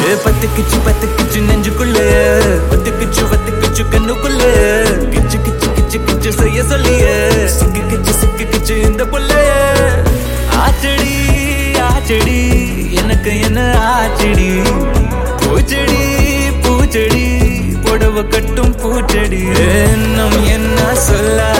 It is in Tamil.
பத்துக்குச்சு நெஞ்சுக்குள்ள பத்துக்குச்சு கண்ணுக்குள்ள கிச்சு செய்ய சொல்லிய சிக்கிச்சு இந்த புள்ள ஆச்சடி எனக்கு என்ன ஆச்சடி பூச்செடி புடவ கட்டும் பூச்செடி இன்னும் என்ன சொல்ல